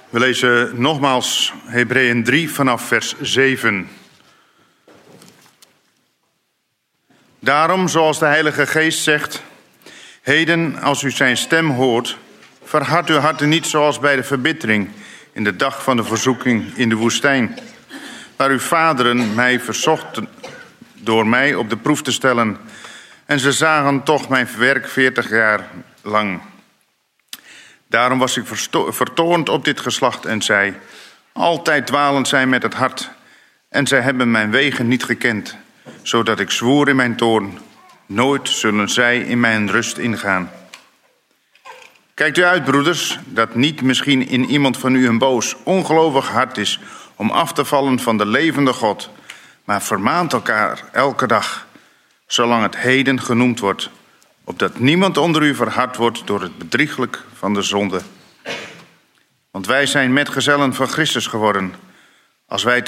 We lezen nogmaals Hebreeën 3 vanaf vers 7. Daarom, zoals de Heilige Geest zegt, heden als u zijn stem hoort, verhard uw harten niet zoals bij de verbittering in de dag van de verzoeking in de woestijn, waar uw vaderen mij verzochten door mij op de proef te stellen, en ze zagen toch mijn werk 40 jaar lang. Daarom was ik vertoornd op dit geslacht en zei, altijd dwalend zij met het hart, en zij hebben mijn wegen niet gekend, zodat ik zwoer in mijn toorn, nooit zullen zij in mijn rust ingaan. Kijkt u uit, broeders, dat niet misschien in iemand van u een boos, ongelovig hart is om af te vallen van de levende God, maar vermaant elkaar elke dag, zolang het heden genoemd wordt, opdat niemand onder u verhard wordt door het bedrieglijk van de zonde. Want wij zijn metgezellen van Christus geworden, als wij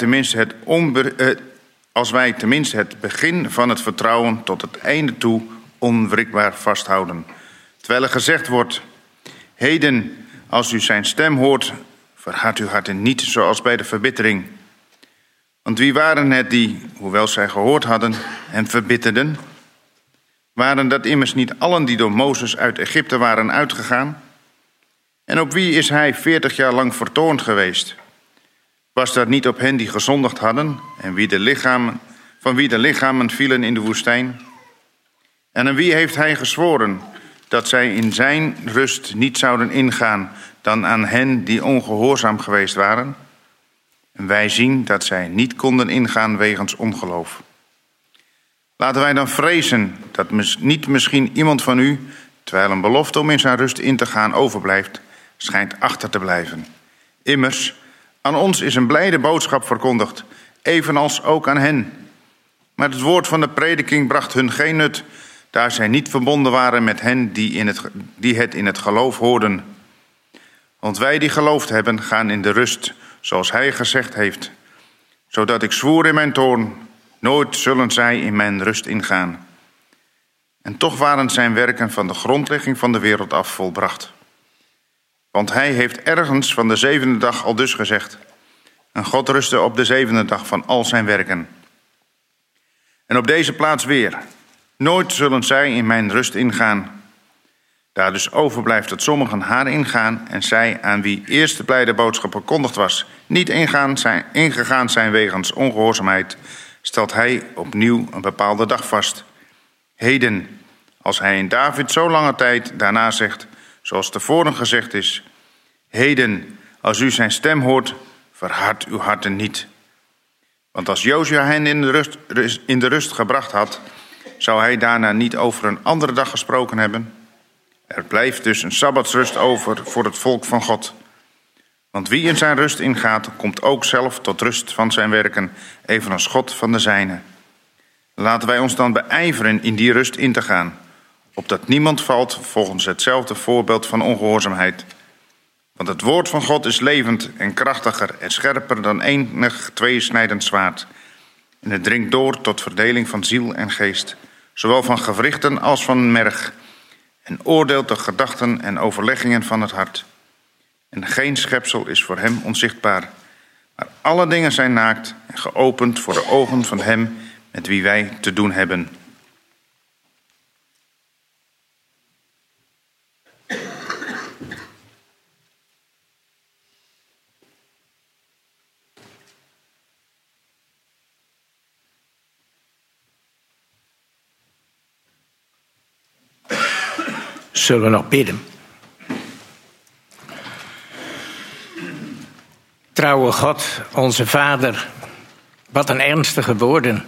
tenminste het begin van het vertrouwen tot het einde toe onwrikbaar vasthouden. Terwijl er gezegd wordt, heden, als u zijn stem hoort, verhard uw harten niet zoals bij de verbittering. Want wie waren het die, hoewel zij gehoord hadden, hem verbitterden? Waren dat immers niet allen die door Mozes uit Egypte waren uitgegaan? En op wie is hij 40 jaar lang vertoornd geweest? Was dat niet op hen die gezondigd hadden en van wie de lichamen vielen in de woestijn? En aan wie heeft hij gezworen dat zij in zijn rust niet zouden ingaan dan aan hen die ongehoorzaam geweest waren? En wij zien dat zij niet konden ingaan wegens ongeloof. Laten wij dan vrezen dat niet misschien iemand van u, terwijl een belofte om in zijn rust in te gaan overblijft, schijnt achter te blijven. Immers, aan ons is een blijde boodschap verkondigd, evenals ook aan hen. Maar het woord van de prediking bracht hun geen nut, daar zij niet verbonden waren met hen die het in het geloof hoorden. Want wij die geloofd hebben, gaan in de rust, zoals hij gezegd heeft, zodat ik zwoer in mijn toorn, nooit zullen zij in mijn rust ingaan. En toch waren zijn werken van de grondlegging van de wereld af volbracht. Want hij heeft ergens van de 7e dag al dus gezegd, en God rustte op de 7e dag van al zijn werken. En op deze plaats weer, nooit zullen zij in mijn rust ingaan. Daar dus overblijft dat sommigen haar ingaan en zij aan wie eerst de blijde boodschap verkondigd was, niet ingegaan zijn wegens ongehoorzaamheid, stelt hij opnieuw een bepaalde dag vast. Heden, als hij in David zo lange tijd daarna zegt, zoals tevoren gezegd is, heden, als u zijn stem hoort, verhard uw harten niet. Want als Jozua hen in de rust gebracht had, zou hij daarna niet over een andere dag gesproken hebben? Er blijft dus een sabbatsrust over voor het volk van God. Want wie in zijn rust ingaat, komt ook zelf tot rust van zijn werken, evenals God van de zijne. Laten wij ons dan beijveren in die rust in te gaan, opdat niemand valt volgens hetzelfde voorbeeld van ongehoorzaamheid. Want het woord van God is levend en krachtiger en scherper dan enig tweesnijdend zwaard. En het dringt door tot verdeling van ziel en geest, zowel van gewrichten als van merg, en oordeelt de gedachten en overleggingen van het hart. En geen schepsel is voor hem onzichtbaar, maar alle dingen zijn naakt en geopend voor de ogen van hem met wie wij te doen hebben. Zullen we nog bidden? Trouwe God, onze Vader, wat een ernstige woorden.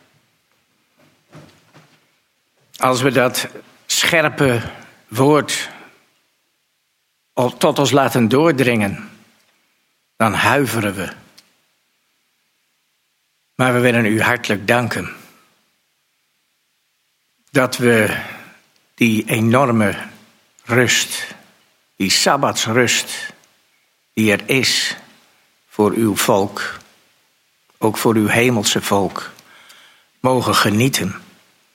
Als we dat scherpe woord tot ons laten doordringen, dan huiveren we. Maar we willen u hartelijk danken dat we die enorme rust, die sabbatsrust die er is voor uw volk, ook voor uw hemelse volk, mogen genieten,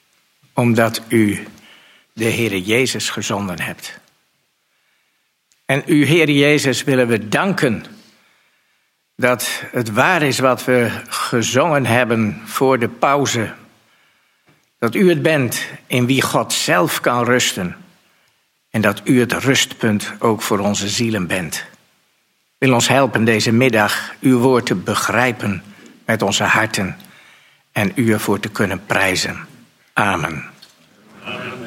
omdat u de Heere Jezus gezonden hebt. En u, Heer Jezus, willen we danken dat het waar is wat we gezongen hebben voor de pauze. Dat u het bent in wie God zelf kan rusten. En dat u het rustpunt ook voor onze zielen bent. Wil ons helpen deze middag uw woord te begrijpen met onze harten. En u ervoor te kunnen prijzen. Amen. Amen.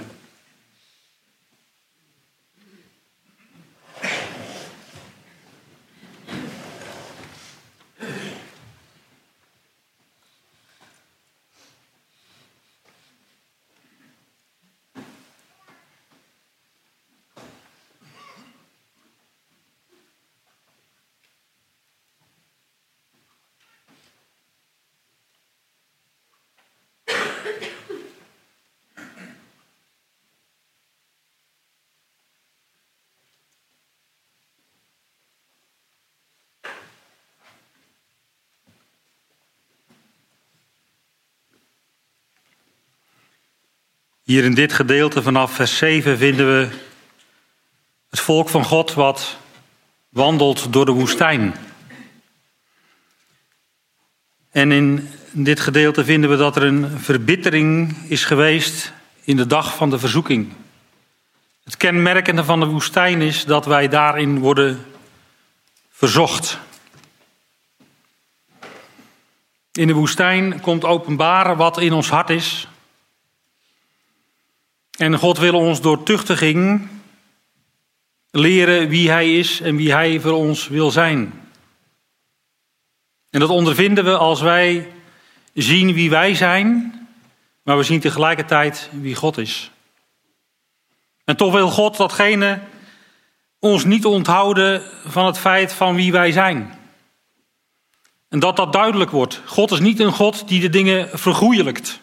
Hier in dit gedeelte vanaf vers 7 vinden we het volk van God wat wandelt door de woestijn. En in dit gedeelte vinden we dat er een verbittering is geweest in de dag van de verzoeking. Het kenmerkende van de woestijn is dat wij daarin worden verzocht. In de woestijn komt openbaren wat in ons hart is. En God wil ons door tuchtiging leren wie Hij is en wie Hij voor ons wil zijn. En dat ondervinden we als wij zien wie wij zijn, maar we zien tegelijkertijd wie God is. En toch wil God datgene ons niet onthouden van het feit van wie wij zijn. En dat duidelijk wordt. God is niet een God die de dingen vergoeilijkt.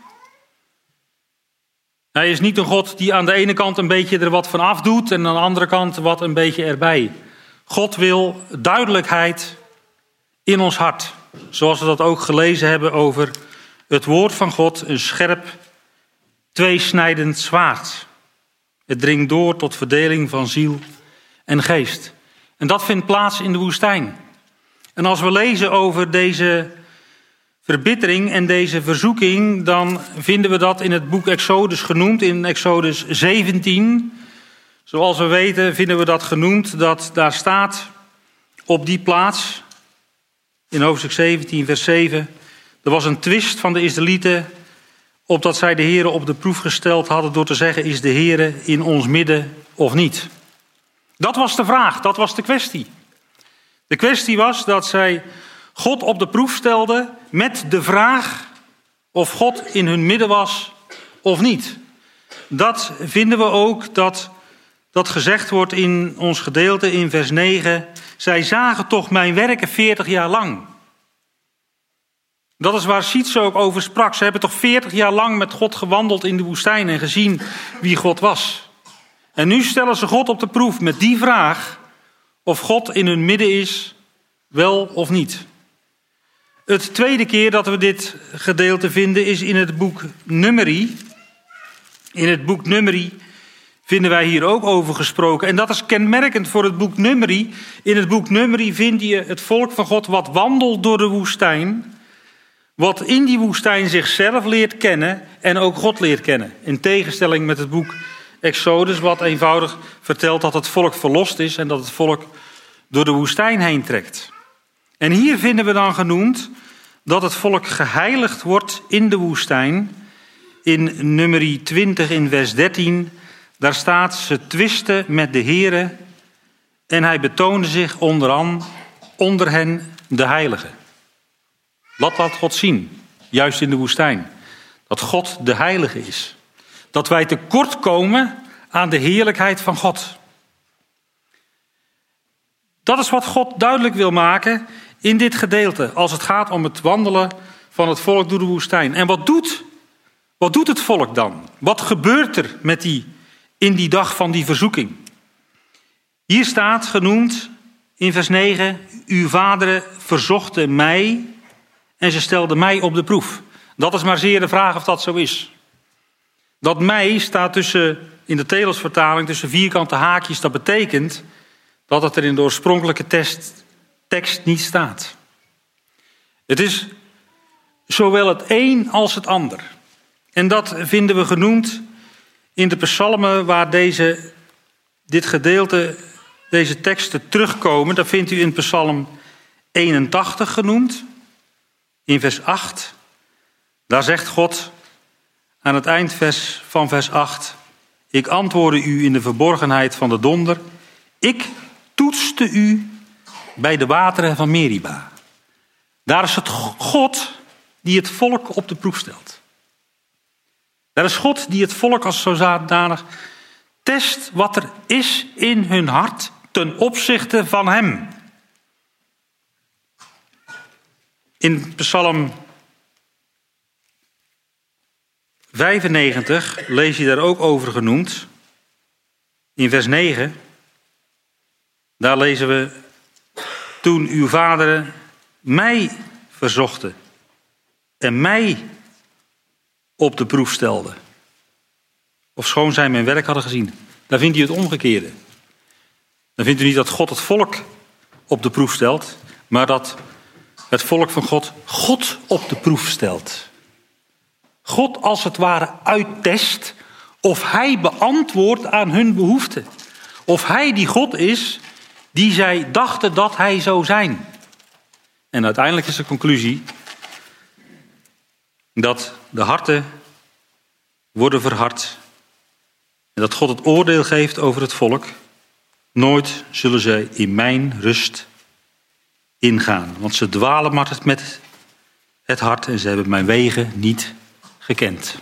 Hij is niet een God die aan de ene kant een beetje er wat van afdoet en aan de andere kant wat een beetje erbij. God wil duidelijkheid in ons hart. Zoals we dat ook gelezen hebben over het woord van God, een scherp, tweesnijdend zwaard. Het dringt door tot verdeling van ziel en geest. En dat vindt plaats in de woestijn. En als we lezen over deze verbittering en deze verzoeking, dan vinden we dat in het boek Exodus genoemd, in Exodus 17. Zoals we weten vinden we dat genoemd, dat daar staat op die plaats, in hoofdstuk 17 vers 7, er was een twist van de Israëlieten, opdat zij de Here op de proef gesteld hadden door te zeggen, is de Here in ons midden of niet? Dat was de vraag, dat was de kwestie. De kwestie was dat zij God op de proef stelden met de vraag of God in hun midden was of niet. Dat vinden we ook dat gezegd wordt in ons gedeelte in vers 9. Zij zagen toch mijn werken 40 jaar lang. Dat is waar Sietse ook over sprak. Ze hebben toch 40 jaar lang met God gewandeld in de woestijn en gezien wie God was. En nu stellen ze God op de proef met die vraag of God in hun midden is, wel of niet. Het tweede keer dat we dit gedeelte vinden is in het boek Numeri. In het boek Numeri vinden wij hier ook over gesproken. En dat is kenmerkend voor het boek Numeri. In het boek Numeri vind je het volk van God wat wandelt door de woestijn. Wat in die woestijn zichzelf leert kennen en ook God leert kennen. In tegenstelling met het boek Exodus, wat eenvoudig vertelt dat het volk verlost is en dat het volk door de woestijn heen trekt. En hier vinden we dan genoemd dat het volk geheiligd wordt in de woestijn. In Numeri 20 in vers 13, daar staat, ze twisten met de Here en hij betoonde zich onder hen de heilige. Laat God zien, juist in de woestijn, dat God de heilige is. Dat wij tekort komen aan de heerlijkheid van God. Dat is wat God duidelijk wil maken in dit gedeelte, als het gaat om het wandelen van het volk door de woestijn. En wat doet het volk dan? Wat gebeurt er in die dag van die verzoeking? Hier staat genoemd in vers 9, uw vaderen verzochten mij en ze stelden mij op de proef. Dat is maar zeer de vraag of dat zo is. Dat mij staat in de Telos-vertaling tussen vierkante haakjes, dat betekent dat het er in de oorspronkelijke tekst niet staat. Het is zowel het een als het ander. En dat vinden we genoemd in de psalmen waar dit gedeelte, deze teksten terugkomen. Dat vindt u in psalm 81 genoemd, in vers 8. Daar zegt God aan het eindvers van vers 8... Ik antwoordde u in de verborgenheid van de donder. Ik toetste u bij de wateren van Meriba. Daar is het God die het volk op de proef stelt. Daar is God die het volk als zodanig test wat er is in hun hart ten opzichte van hem. In Psalm 95 lees je daar ook over genoemd. In vers 9. Daar lezen we: Toen uw vaderen mij verzochten en mij op de proef stelden, ofschoon zij mijn werk hadden gezien. Daar vindt u het omgekeerde. Dan vindt u niet dat God het volk op de proef stelt, maar dat het volk van God op de proef stelt. God als het ware uittest of hij beantwoordt aan hun behoeften. Of hij die God is die zij dachten dat hij zou zijn. En uiteindelijk is de conclusie dat de harten worden verhard. En dat God het oordeel geeft over het volk. Nooit zullen zij in mijn rust ingaan. Want ze dwalen maar met het hart en ze hebben mijn wegen niet gekend.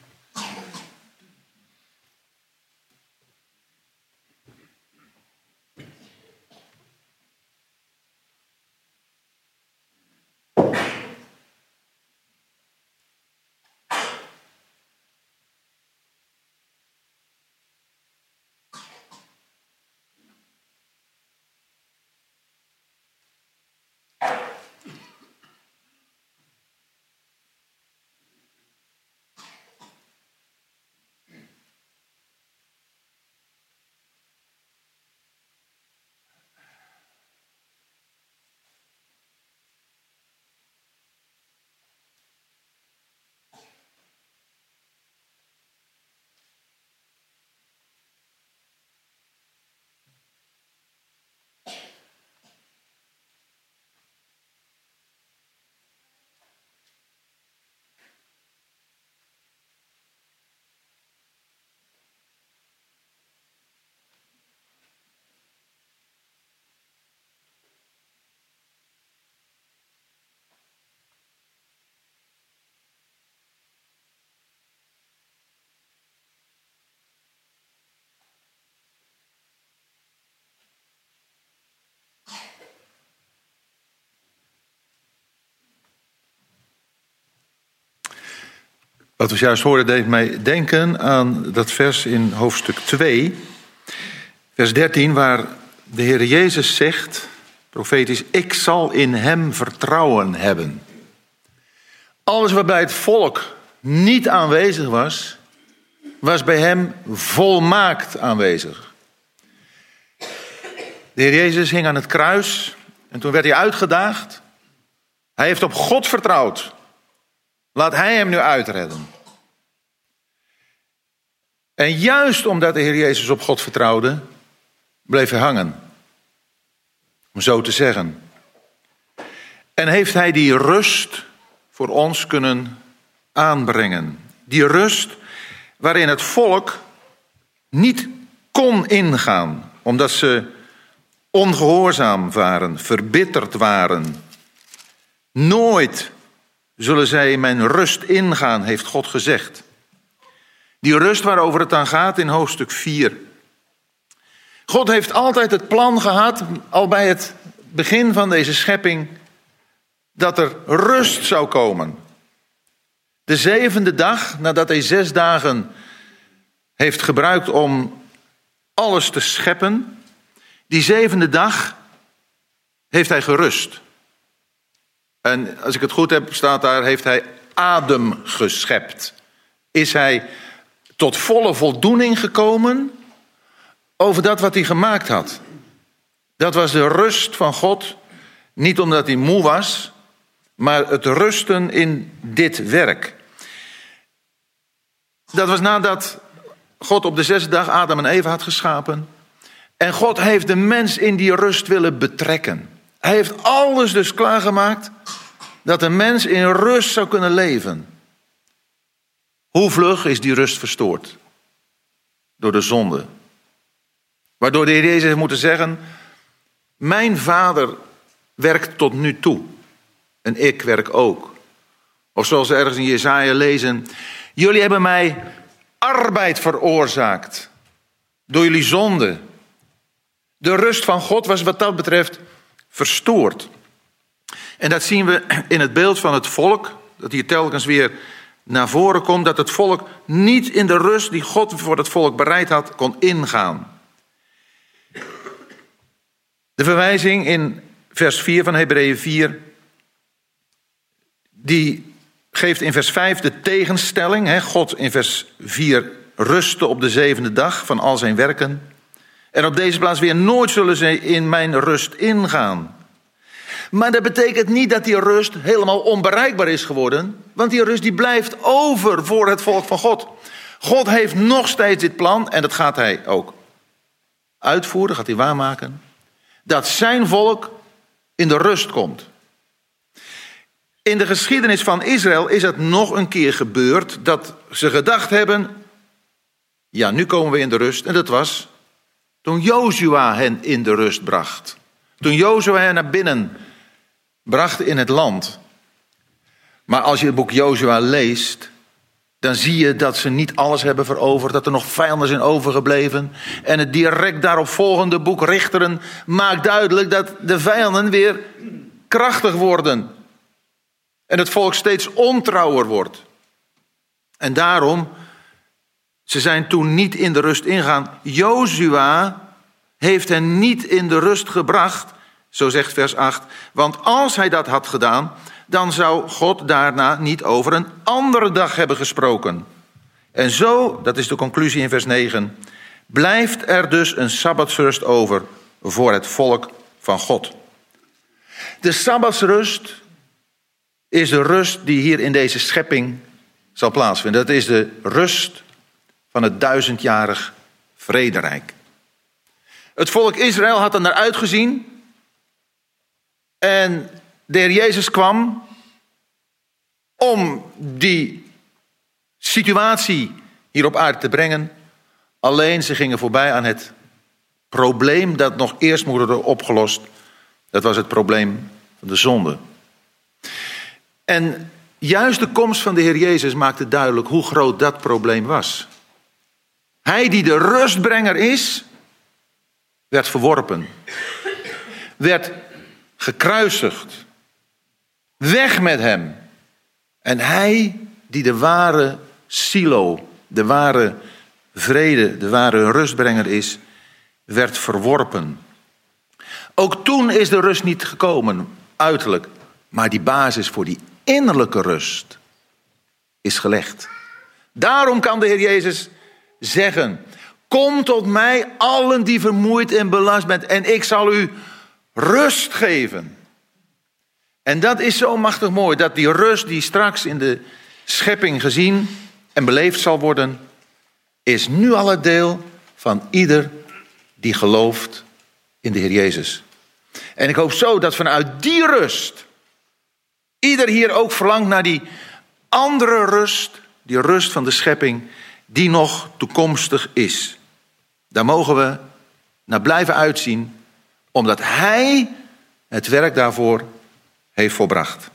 Wat we juist hoorden deed mij denken aan dat vers in hoofdstuk 2, vers 13, waar de Heer Jezus zegt, profetisch, ik zal in hem vertrouwen hebben. Alles waarbij het volk niet aanwezig was, was bij hem volmaakt aanwezig. De Heer Jezus hing aan het kruis en toen werd hij uitgedaagd. Hij heeft op God vertrouwd. Laat hij hem nu uitredden. En juist omdat de Heer Jezus op God vertrouwde, bleef hij hangen. Om zo te zeggen. En heeft hij die rust voor ons kunnen aanbrengen. Die rust waarin het volk niet kon ingaan. Omdat ze ongehoorzaam waren, verbitterd waren. Nooit zullen zij in mijn rust ingaan, heeft God gezegd. Die rust waarover het dan gaat in hoofdstuk 4. God heeft altijd het plan gehad, al bij het begin van deze schepping, dat er rust zou komen. De 7e dag, nadat hij 6 dagen heeft gebruikt om alles te scheppen, die 7e dag heeft hij gerust. En als ik het goed heb, staat daar, heeft hij adem geschept. Is hij tot volle voldoening gekomen over dat wat hij gemaakt had. Dat was de rust van God, niet omdat hij moe was, maar het rusten in dit werk. Dat was nadat God op de 6e dag Adam en Eva had geschapen. En God heeft de mens in die rust willen betrekken. Hij heeft alles dus klaargemaakt dat de mens in rust zou kunnen leven. Hoe vlug is die rust verstoord? Door de zonde. Waardoor de Heer Jezus heeft moeten zeggen: mijn Vader werkt tot nu toe. En ik werk ook. Of zoals we ergens in Jesaja lezen: jullie hebben mij arbeid veroorzaakt. Door jullie zonde. De rust van God was wat dat betreft verstoord. En dat zien we in het beeld van het volk. Dat hier telkens weer naar voren komt. Dat het volk niet in de rust die God voor het volk bereid had, kon ingaan. De verwijzing in vers 4 van Hebreeën 4. Die geeft in vers 5 de tegenstelling. God in vers 4 rustte op de 7e dag van al zijn werken. En op deze plaats weer: nooit zullen ze in mijn rust ingaan. Maar dat betekent niet dat die rust helemaal onbereikbaar is geworden. Want die rust die blijft over voor het volk van God. God heeft nog steeds dit plan, en dat gaat hij ook uitvoeren, gaat hij waarmaken. Dat zijn volk in de rust komt. In de geschiedenis van Israël is het nog een keer gebeurd dat ze gedacht hebben: ja, nu komen we in de rust. En dat was toen Jozua hen in de rust bracht. Toen Jozua hen naar binnen bracht in het land. Maar als je het boek Jozua leest, dan zie je dat ze niet alles hebben veroverd. Dat er nog vijanden zijn overgebleven. En het direct daarop volgende boek Richteren maakt duidelijk dat de vijanden weer krachtig worden. En het volk steeds ontrouwer wordt. En daarom, ze zijn toen niet in de rust ingegaan. Jozua heeft hen niet in de rust gebracht, zo zegt vers 8. Want als hij dat had gedaan, dan zou God daarna niet over een andere dag hebben gesproken. En zo, dat is de conclusie in vers 9, blijft er dus een sabbatsrust over voor het volk van God. De sabbatsrust is de rust die hier in deze schepping zal plaatsvinden. Dat is de rust van het 1000-jarig vrederijk. Het volk Israël had er naar uitgezien. En de Heer Jezus kwam om die situatie hier op aarde te brengen. Alleen ze gingen voorbij aan het probleem dat nog eerst moet worden opgelost. Dat was het probleem van de zonde. En juist de komst van de Heer Jezus maakte duidelijk hoe groot dat probleem was. Hij die de rustbrenger is, werd verworpen. Werd gekruisigd. Weg met hem. En hij die de ware silo, de ware vrede, de ware rustbrenger is, werd verworpen. Ook toen is de rust niet gekomen, uiterlijk. Maar die basis voor die innerlijke rust is gelegd. Daarom kan de Heer Jezus zeggen: kom tot mij, allen die vermoeid en belast bent, en ik zal u rust geven. En dat is zo machtig mooi, dat die rust die straks in de schepping gezien en beleefd zal worden, is nu al het deel van ieder die gelooft in de Heer Jezus. En ik hoop zo dat vanuit die rust ieder hier ook verlangt naar die andere rust, die rust van de schepping, die nog toekomstig is. Daar mogen we naar blijven uitzien, omdat Hij het werk daarvoor heeft volbracht.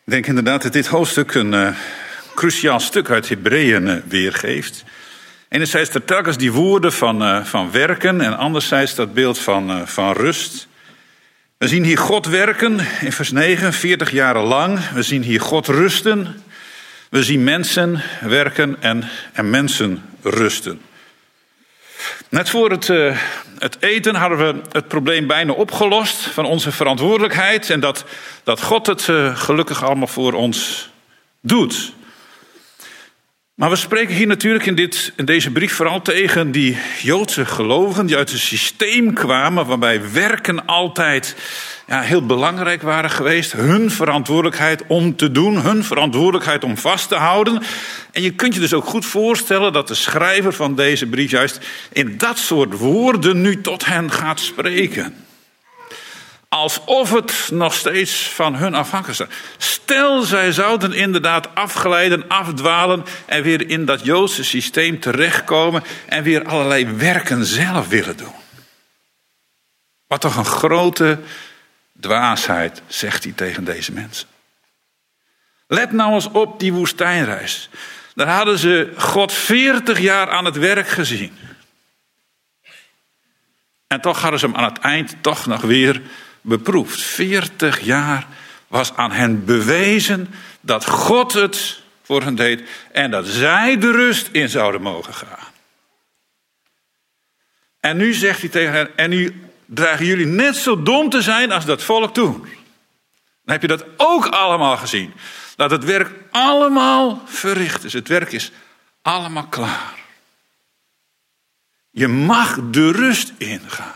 Ik denk inderdaad dat dit hoofdstuk een cruciaal stuk uit Hebreeën weergeeft. Enerzijds er telkens die woorden van werken en anderzijds dat beeld van rust. We zien hier God werken in vers 9, 40 jaren lang. We zien hier God rusten. We zien mensen werken en mensen rusten. Net voor het eten hadden we het probleem bijna opgelost van onze verantwoordelijkheid. En dat God het gelukkig allemaal voor ons doet. Maar we spreken hier natuurlijk in deze brief vooral tegen die Joodse gelovigen die uit een systeem kwamen waarbij werken altijd heel belangrijk waren geweest. Hun verantwoordelijkheid om te doen, hun verantwoordelijkheid om vast te houden. En je kunt je dus ook goed voorstellen dat de schrijver van deze brief juist in dat soort woorden nu tot hen gaat spreken. Alsof het nog steeds van hun afhankelijk is. Stel, zij zouden inderdaad afglijden, afdwalen en weer in dat Joodse systeem terechtkomen en weer allerlei werken zelf willen doen. Wat toch een grote dwaasheid, zegt hij tegen deze mensen. Let nou eens op die woestijnreis. Daar hadden ze God 40 jaar aan het werk gezien. En toch hadden ze hem aan het eind toch nog weer beproefd. 40 jaar was aan hen bewezen dat God het voor hen deed en dat zij de rust in zouden mogen gaan. En nu zegt hij tegen hen, en nu dreigen jullie net zo dom te zijn als dat volk toen. Dan heb je dat ook allemaal gezien. Dat het werk allemaal verricht is. Het werk is allemaal klaar. Je mag de rust ingaan.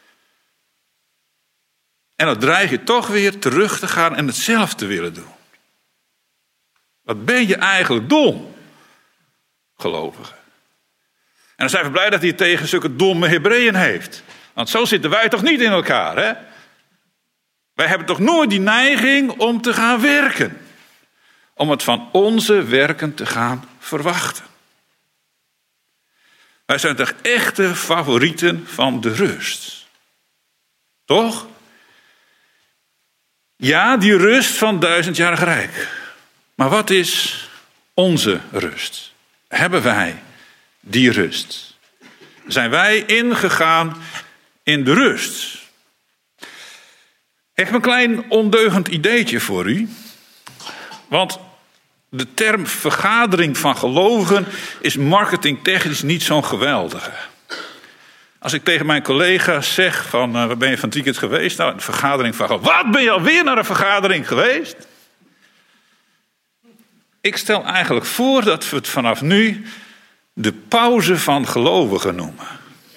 En dan dreig je toch weer terug te gaan en het zelf te willen doen. Wat ben je eigenlijk dom, gelovige. En dan zijn we blij dat hij tegen zulke domme Hebreeën heeft. Want zo zitten wij toch niet in elkaar, hè? Wij hebben toch nooit die neiging om te gaan werken. Om het van onze werken te gaan verwachten. Wij zijn toch echte favorieten van de rust. Toch? Ja, die rust van 1000-jarig rijk. Maar wat is onze rust? Hebben wij die rust? Zijn wij ingegaan in de rust? Ik heb een klein ondeugend ideetje voor u. Want de term vergadering van gelovigen is marketingtechnisch niet zo'n geweldige. Als ik tegen mijn collega's zeg van waar ben je van het weekend geweest? Nou, een vergadering van gelovigen. Wat, ben je alweer naar een vergadering geweest? Ik stel eigenlijk voor dat we het vanaf nu de pauze van gelovigen noemen.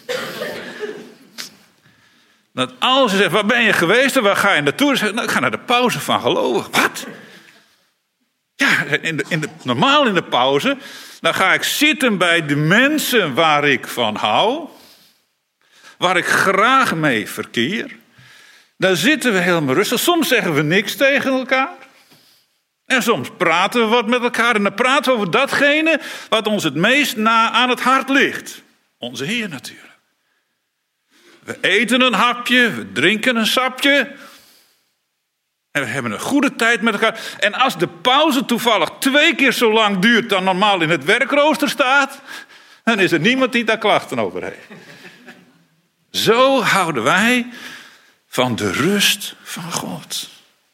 Dat als je zegt, waar ben je geweest en waar ga je naartoe? Dan zeg je, nou, ik ga naar de pauze van gelovigen. Wat? Ja, normaal in de pauze, dan ga ik zitten bij de mensen waar ik van hou. Waar ik graag mee verkeer. Daar zitten we helemaal rustig. Soms zeggen we niks tegen elkaar. En soms praten we wat met elkaar. En dan praten we over datgene wat ons het meest na aan het hart ligt. Onze Heer natuurlijk. We eten een hapje, we drinken een sapje. En we hebben een goede tijd met elkaar. En als de pauze toevallig 2 keer zo lang duurt dan normaal in het werkrooster staat, dan is er niemand die daar klachten over heeft. Zo houden wij van de rust van God.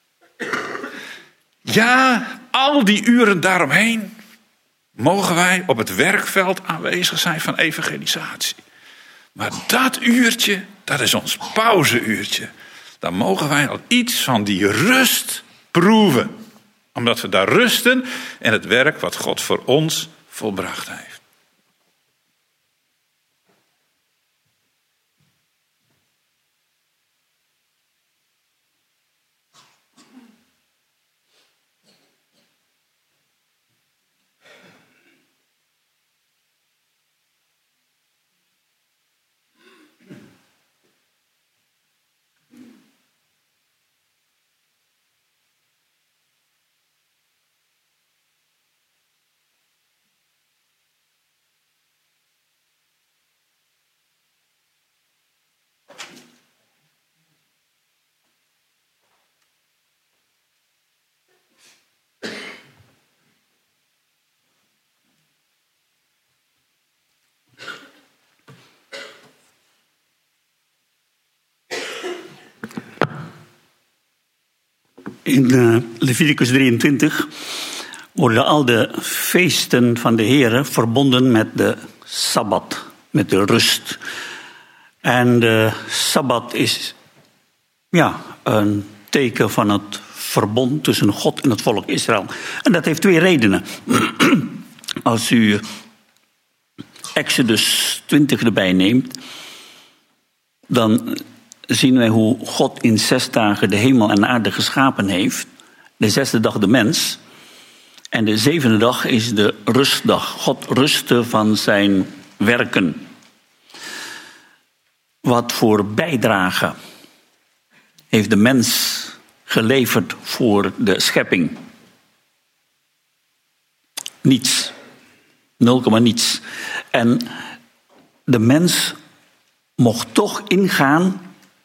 Ja, al die uren daaromheen mogen wij op het werkveld aanwezig zijn van evangelisatie. Maar dat uurtje, dat is ons pauzeuurtje. Dan mogen wij al iets van die rust proeven. Omdat we daar rusten in het werk wat God voor ons volbracht heeft. In Leviticus 23 worden al de feesten van de Heere verbonden met de Sabbat, met de rust. En de Sabbat is een teken van het verbond tussen God en het volk Israël. En dat heeft 2 redenen. Als u Exodus 20 erbij neemt, dan zien wij hoe God in 6 dagen de hemel en de aarde geschapen heeft. De 6e dag de mens. En de 7e dag is de rustdag. God rustte van zijn werken. Wat voor bijdrage heeft de mens geleverd voor de schepping? Niets. 0, niets. En de mens mocht toch ingaan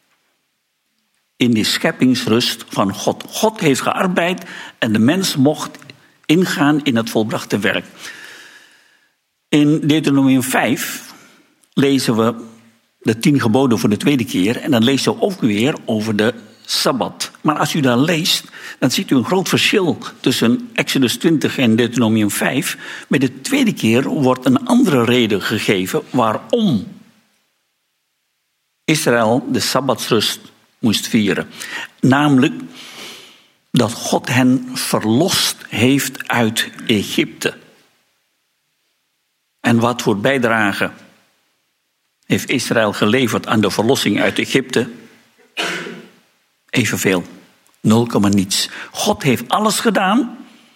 in die scheppingsrust van God. God heeft gearbeid en de mens mocht ingaan in het volbrachte werk. In Deuteronomium 5 lezen we de 10 geboden voor de 2e keer. En dan lezen we ook weer over de Sabbat. Maar als u dan leest, dan ziet u een groot verschil tussen Exodus 20 en Deuteronomium 5. Bij de 2e keer wordt een andere reden gegeven waarom Israël de Sabbatsrust moest vieren. Namelijk dat God hen verlost heeft uit Egypte. En wat voor bijdrage heeft Israël geleverd aan de verlossing uit Egypte? Evenveel. 0, niets. God heeft alles gedaan.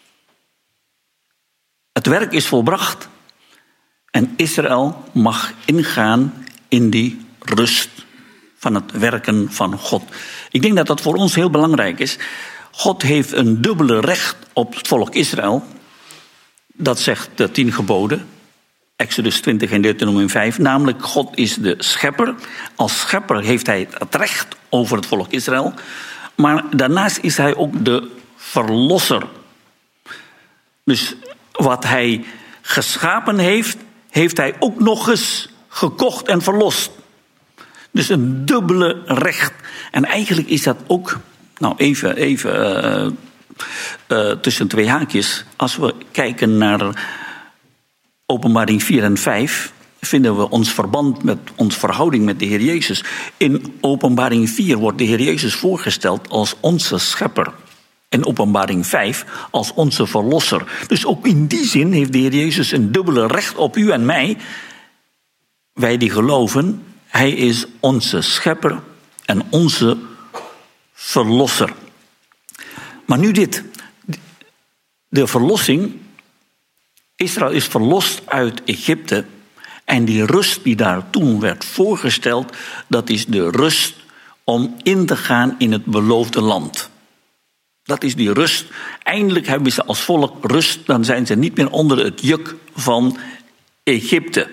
Het werk is volbracht. En Israël mag ingaan in die rust van het werken van God. Ik denk dat dat voor ons heel belangrijk is. God heeft een dubbele recht op het volk Israël. Dat zegt de 10 geboden. Exodus 20 en Deuteronomium 5. Namelijk, God is de schepper. Als schepper heeft hij het recht over het volk Israël. Maar daarnaast is hij ook de verlosser. Dus wat hij geschapen heeft, heeft hij ook nog eens gekocht en verlost. Dus een dubbele recht. En eigenlijk is dat ook, even tussen 2 haakjes. Als we kijken naar Openbaring 4 en 5... vinden we ons verband met onze verhouding met de Heer Jezus. In Openbaring 4 wordt de Heer Jezus voorgesteld als onze schepper. En Openbaring 5 als onze verlosser. Dus ook in die zin heeft de Heer Jezus een dubbele recht op u en mij. Wij die geloven, hij is onze schepper en onze verlosser. Maar nu dit. De verlossing. Israël is verlost uit Egypte. En die rust die daar toen werd voorgesteld, dat is de rust om in te gaan in het beloofde land. Dat is die rust. Eindelijk hebben ze als volk rust. Dan zijn ze niet meer onder het juk van Egypte.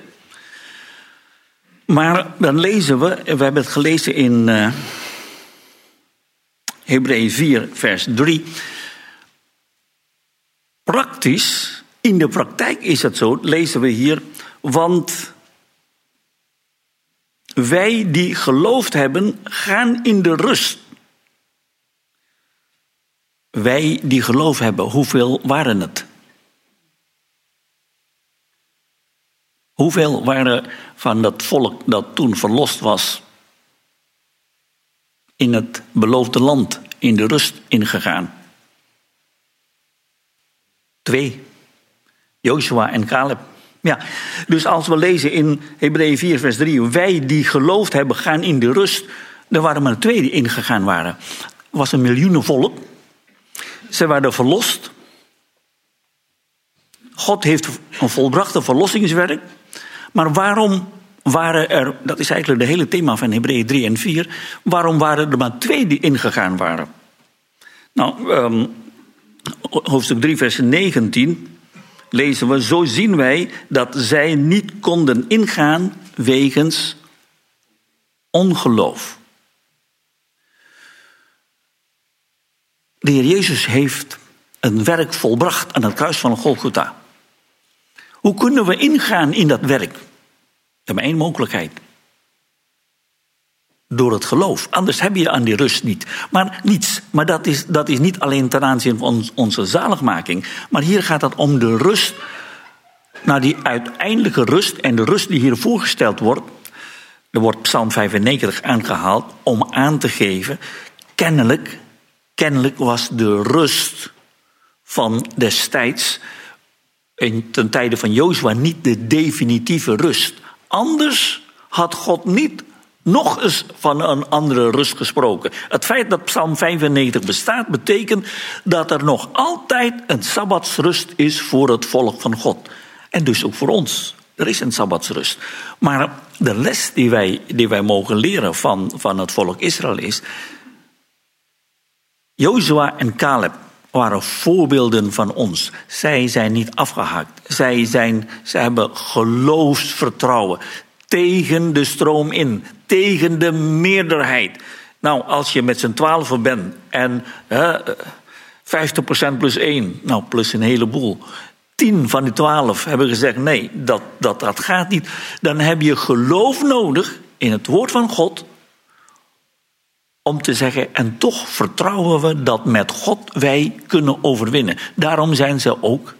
Maar dan lezen we hebben het gelezen in Hebreeën 4 vers 3. Praktisch, in de praktijk is het zo, lezen we hier. Want wij die geloofd hebben, gaan in de rust. Wij die geloof hebben, hoeveel waren het? Hoeveel waren van dat volk dat toen verlost was in het beloofde land, in de rust ingegaan? 2. Jozua en Caleb. Ja, dus als we lezen in Hebreeën 4 vers 3... wij die geloofd hebben gaan in de rust... er waren maar 2 die ingegaan waren. Er was een miljoenenvolk. Ze waren verlost. God heeft een volbrachte verlossingswerk. Maar waarom waren er... dat is eigenlijk het hele thema van Hebreeën 3 en 4... waarom waren er maar 2 die ingegaan waren? Nou, hoofdstuk 3 vers 19... lezen we, zo zien wij dat zij niet konden ingaan wegens ongeloof. De Heer Jezus heeft een werk volbracht aan het kruis van Golgotha. Hoe kunnen we ingaan in dat werk? We hebben 1 mogelijkheid. Door het geloof. Anders heb je aan die rust niet. Maar niets. Maar dat is niet alleen ten aanzien van onze zaligmaking. Maar hier gaat het om de rust. Naar die uiteindelijke rust. En de rust die hier voorgesteld wordt. Er wordt Psalm 95 aangehaald. Om aan te geven. Kennelijk was de rust van destijds. Ten tijde van Jozua niet de definitieve rust. Anders had God niet nog eens van een andere rust gesproken. Het feit dat Psalm 95 bestaat, betekent dat er nog altijd een sabbatsrust is voor het volk van God. En dus ook voor ons. Er is een sabbatsrust. Maar de les die wij mogen leren van het volk Israël is. Jozua en Caleb waren voorbeelden van ons. Zij zijn niet afgehaakt. Zij hebben geloofsvertrouwen. Tegen de stroom in. Tegen de meerderheid. Nou, als je met z'n 12 bent. En 50% plus 1. Nou, plus een heleboel. 10 van die 12 hebben gezegd. Nee, dat gaat niet. Dan heb je geloof nodig. In het woord van God. Om te zeggen, en toch vertrouwen we dat met God wij kunnen overwinnen. Daarom zijn ze ook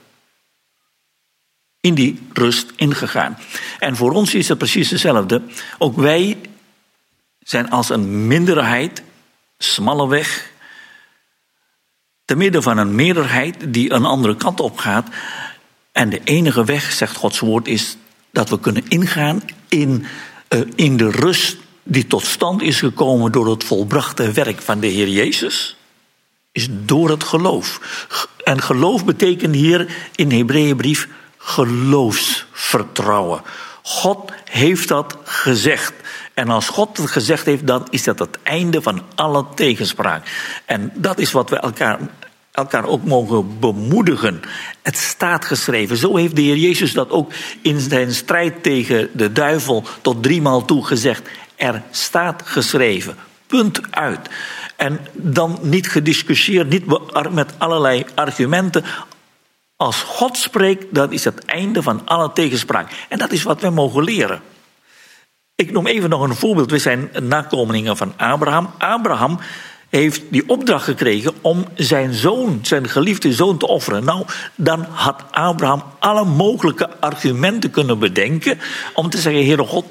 in die rust ingegaan. En voor ons is het precies hetzelfde. Ook wij zijn als een minderheid, smalle weg, te midden van een meerderheid die een andere kant op gaat. En de enige weg, zegt Gods woord, is dat we kunnen ingaan in de rust die tot stand is gekomen door het volbrachte werk van de Heer Jezus, is door het geloof. En geloof betekent hier in de Hebreeënbrief geloofsvertrouwen. God heeft dat gezegd. En als God het gezegd heeft, dan is dat het einde van alle tegenspraak. En dat is wat we elkaar ook mogen bemoedigen. Het staat geschreven. Zo heeft de Heer Jezus dat ook in zijn strijd tegen de duivel tot 3 maal toe gezegd. Er staat geschreven. Punt uit. En dan niet gediscussieerd, niet met allerlei argumenten. Als God spreekt, dan is het einde van alle tegenspraak. En dat is wat wij mogen leren. Ik noem even nog een voorbeeld. We zijn nakomelingen van Abraham. Abraham heeft die opdracht gekregen om zijn zoon, zijn geliefde zoon te offeren. Nou, dan had Abraham alle mogelijke argumenten kunnen bedenken om te zeggen, Heere God,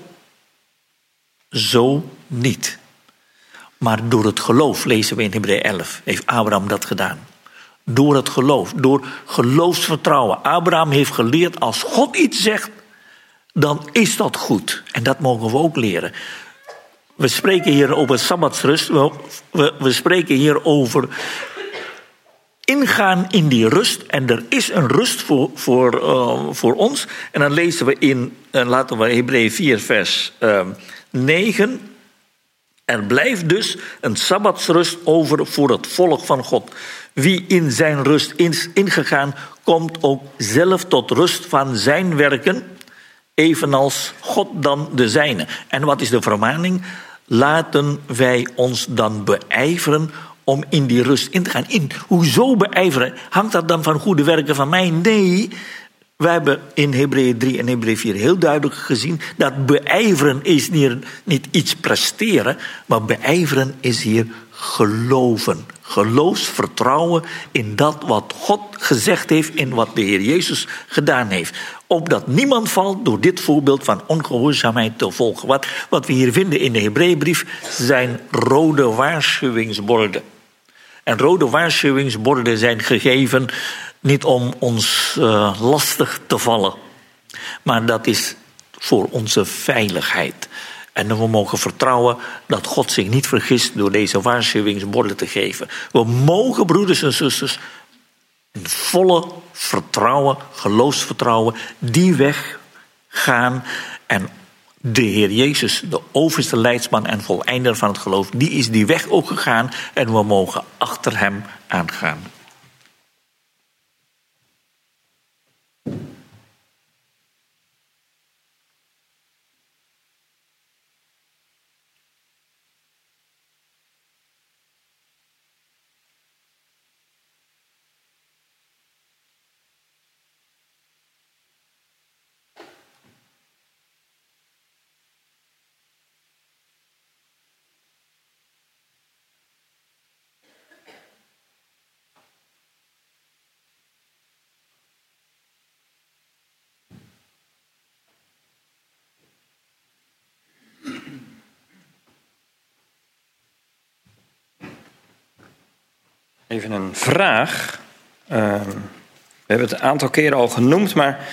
zo niet. Maar door het geloof, lezen we in Hebreeën 11, heeft Abraham dat gedaan. Door het geloof, door geloofsvertrouwen. Abraham heeft geleerd, als God iets zegt, dan is dat goed. En dat mogen we ook leren. We spreken hier over sabbatsrust. We spreken hier over ingaan in die rust. En er is een rust voor ons. En dan lezen we in, laten we Hebreeën 4 vers 9... Er blijft dus een sabbatsrust over voor het volk van God. Wie in zijn rust is ingegaan, komt ook zelf tot rust van zijn werken, evenals God dan de zijne. En wat is de vermaning? Laten wij ons dan beijveren om in die rust in te gaan. Hoezo beijveren? Hangt dat dan van goede werken van mij? Nee. We hebben in Hebreeën 3 en Hebreeën 4 heel duidelijk gezien dat beijveren is niet iets presteren, maar beijveren is hier geloven. Geloofsvertrouwen in dat wat God gezegd heeft en wat de Heer Jezus gedaan heeft. Opdat niemand valt door dit voorbeeld van ongehoorzaamheid te volgen. Wat we hier vinden in de Hebreeënbrief zijn rode waarschuwingsborden. En rode waarschuwingsborden zijn gegeven niet om ons lastig te vallen, maar dat is voor onze veiligheid. En we mogen vertrouwen dat God zich niet vergist door deze waarschuwingsborden te geven. We mogen, broeders en zusters, in volle vertrouwen, geloofsvertrouwen, die weg gaan. En de Heer Jezus, de overste leidsman en voleinder van het geloof, die is die weg ook gegaan en we mogen achter hem aangaan. Even een vraag. We hebben het een aantal keren al genoemd, maar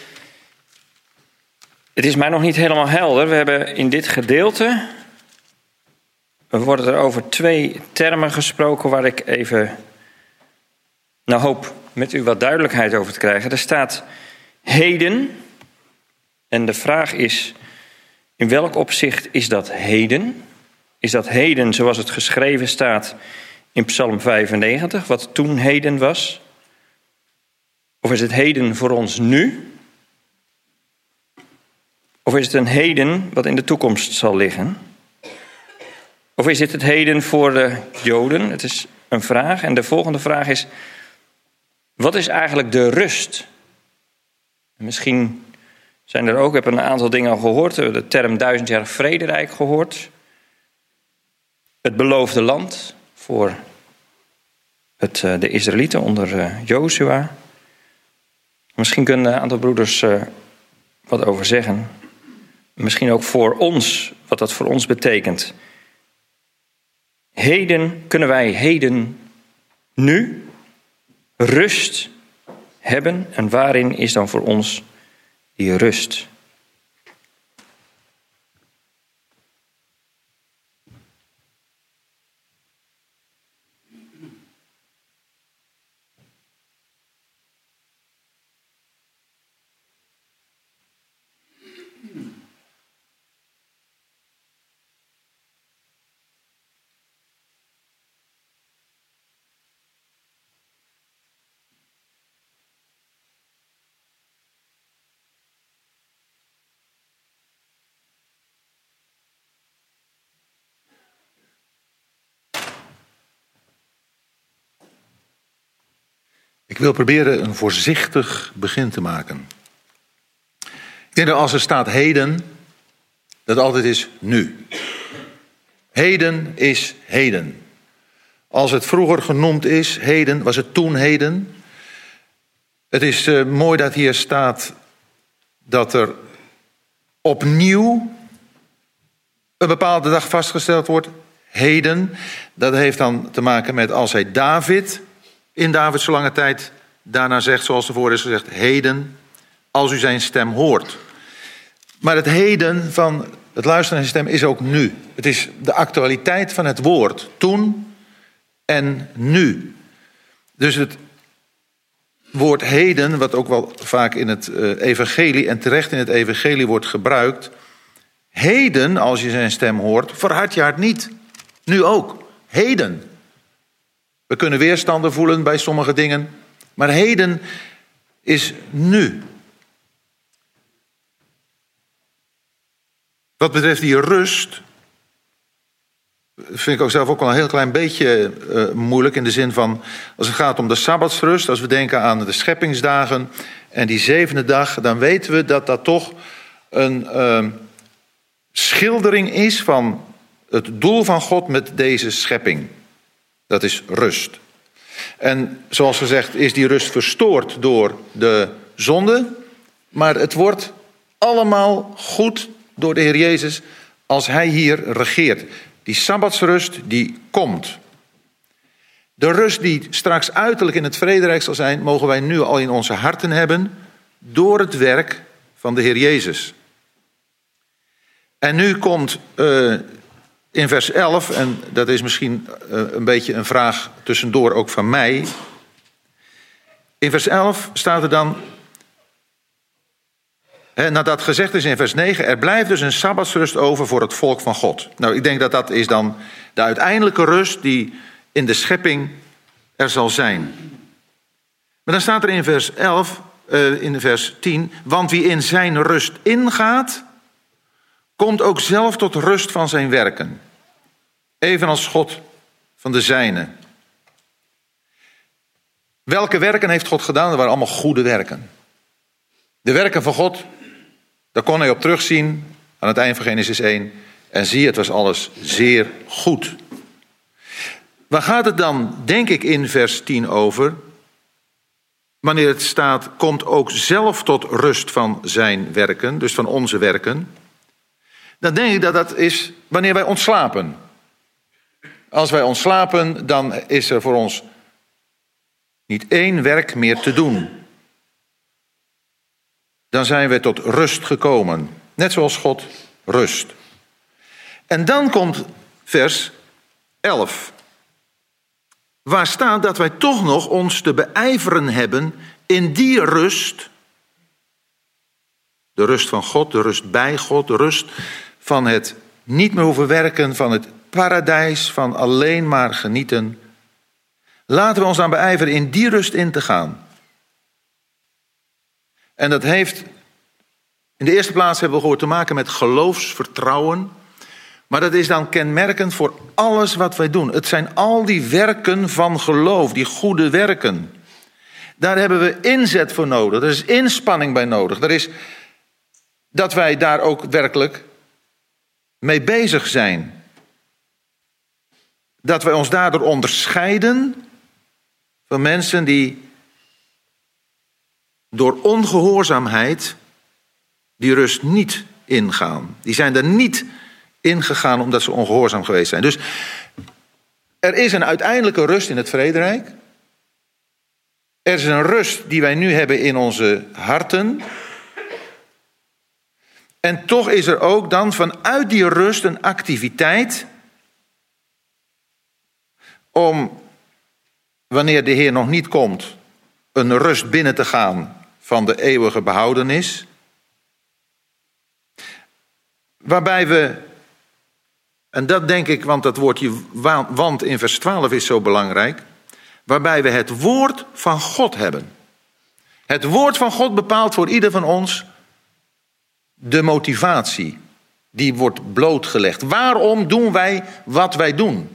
het is mij nog niet helemaal helder. We hebben in dit gedeelte, worden er over 2 termen gesproken waar ik even hoop met u wat duidelijkheid over te krijgen. Er staat heden en de vraag is, in welk opzicht is dat heden? Is dat heden zoals het geschreven staat in Psalm 95, wat toen heden was? Of is het heden voor ons nu? Of is het een heden wat in de toekomst zal liggen? Of is dit het heden voor de Joden? Het is een vraag. En de volgende vraag is, wat is eigenlijk de rust? Misschien zijn er ook, ik heb een aantal dingen al gehoord, de term 1000-jarig vrederijk gehoord. Het beloofde land voor de Israëlieten onder Jozua. Misschien kunnen een aantal broeders wat over zeggen. Misschien ook voor ons, wat dat voor ons betekent. Kunnen wij heden nu rust hebben? En waarin is dan voor ons die rust? Ik wil proberen een voorzichtig begin te maken. Ik denk dat als er staat heden, dat altijd is nu. Heden is heden. Als het vroeger genoemd is heden, was het toen heden. Het is mooi dat hier staat dat er opnieuw een bepaalde dag vastgesteld wordt. Heden, dat heeft dan te maken met als hij David in Davids lange tijd daarna zegt, zoals ervoor is gezegd, heden, als u zijn stem hoort. Maar het heden van het luisteren naar zijn stem is ook nu. Het is de actualiteit van het woord, toen en nu. Dus het woord heden, wat ook wel vaak in het evangelie en terecht in het evangelie wordt gebruikt. Heden, als je zijn stem hoort, verhard je hart niet. Nu ook. Heden. We kunnen weerstanden voelen bij sommige dingen. Maar heden is nu. Wat betreft die rust, vind ik ook zelf ook wel een heel klein beetje moeilijk. In de zin van, als het gaat om de sabbatsrust, als we denken aan de scheppingsdagen en die 7e dag, dan weten we dat dat toch een schildering is van het doel van God met deze schepping. Dat is rust. En zoals gezegd is die rust verstoord door de zonde. Maar het wordt allemaal goed door de Heer Jezus als hij hier regeert. Die sabbatsrust die komt. De rust die straks uiterlijk in het vrederijk zal zijn, mogen wij nu al in onze harten hebben door het werk van de Heer Jezus. En nu komt in vers 11, en dat is misschien een beetje een vraag tussendoor ook van mij. In vers 11 staat er dan, nadat gezegd is in vers 9, er blijft dus een sabbatsrust over voor het volk van God. Nou, ik denk dat dat is dan de uiteindelijke rust die in de schepping er zal zijn. Maar dan staat er in vers 11, in vers 10, want wie in zijn rust ingaat, komt ook zelf tot rust van zijn werken. Evenals God van de zijne. Welke werken heeft God gedaan? Dat waren allemaal goede werken. De werken van God, daar kon hij op terugzien aan het eind van Genesis 1. En zie, het was alles zeer goed. Waar gaat het dan, denk ik, in vers 10 over? Wanneer het staat, komt ook zelf tot rust van zijn werken, dus van onze werken. Dan denk ik dat dat is wanneer wij ontslapen. Als wij ontslapen, dan is er voor ons niet één werk meer te doen. Dan zijn we tot rust gekomen. Net zoals God rust. En dan komt vers 11. Waar staat dat wij toch nog ons te beijveren hebben in die rust. De rust van God, de rust bij God, de rust van het niet meer hoeven werken, van het paradijs, van alleen maar genieten. Laten we ons aan beijveren in die rust in te gaan. En dat heeft in de eerste plaats, hebben we gehoord, te maken met geloofsvertrouwen. Maar dat is dan kenmerkend voor alles wat wij doen. Het zijn al die werken van geloof, die goede werken. Daar hebben we inzet voor nodig. Er is inspanning bij nodig. Er is dat wij daar ook werkelijk mee bezig zijn. Dat wij ons daardoor onderscheiden van mensen die door ongehoorzaamheid die rust niet ingaan. Die zijn er niet ingegaan omdat ze ongehoorzaam geweest zijn. Dus er is een uiteindelijke rust in het vrederijk. Er is een rust die wij nu hebben in onze harten. En toch is er ook dan vanuit die rust een activiteit om, wanneer de Heer nog niet komt, een rust binnen te gaan van de eeuwige behoudenis. Waarbij we, en dat denk ik, want dat woordje want in vers 12 is zo belangrijk, waarbij we het woord van God hebben. Het woord van God bepaalt voor ieder van ons de motivatie. Die wordt blootgelegd. Waarom doen wij wat wij doen?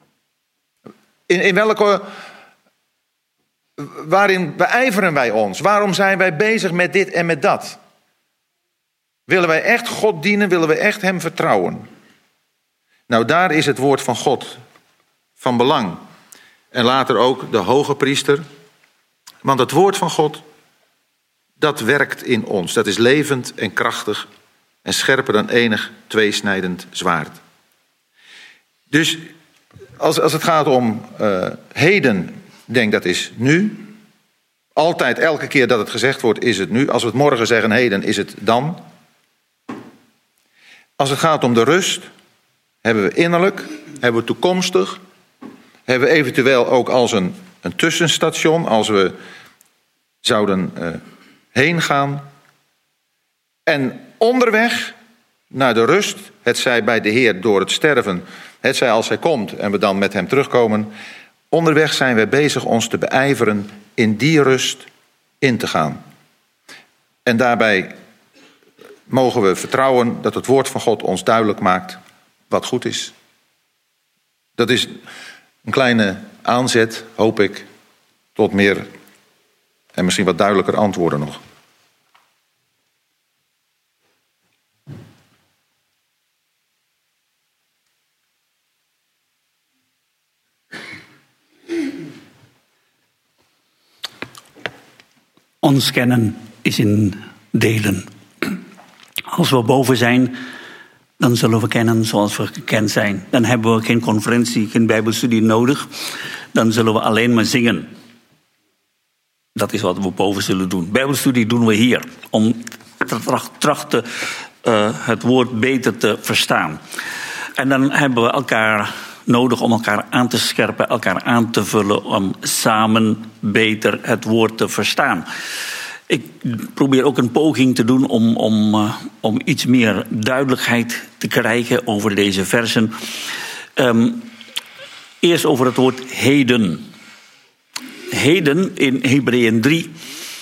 Waarin beijveren wij ons? Waarom zijn wij bezig met dit en met dat? Willen wij echt God dienen? Willen we echt hem vertrouwen? Nou, daar is het woord van God van belang. En later ook de hoge priester. Want het woord van God, dat werkt in ons. Dat is levend en krachtig en scherper dan enig tweesnijdend zwaard. Dus als het gaat om heden, denk dat is nu. Altijd, elke keer dat het gezegd wordt, is het nu. Als we het morgen zeggen heden, is het dan. Als het gaat om de rust, hebben we innerlijk, hebben we toekomstig, hebben we eventueel ook als een tussenstation, als we zouden heen gaan. En onderweg naar de rust, hetzij bij de Heer door het sterven, hetzij als hij komt en we dan met hem terugkomen. Onderweg zijn we bezig ons te beijveren in die rust in te gaan. En daarbij mogen we vertrouwen dat het woord van God ons duidelijk maakt wat goed is. Dat is een kleine aanzet, hoop ik, tot meer en misschien wat duidelijker antwoorden nog. Ons kennen is in delen. Als we boven zijn, dan zullen we kennen zoals we gekend zijn. Dan hebben we geen conferentie, geen bijbelstudie nodig. Dan zullen we alleen maar zingen. Dat is wat we boven zullen doen. Bijbelstudie doen we hier, om trachten het woord beter te verstaan. En dan hebben we elkaar nodig om elkaar aan te scherpen, elkaar aan te vullen, om samen beter het woord te verstaan. Ik probeer ook een poging te doen om iets meer duidelijkheid te krijgen over deze versen. Eerst over het woord heden. Heden in Hebreeën 3,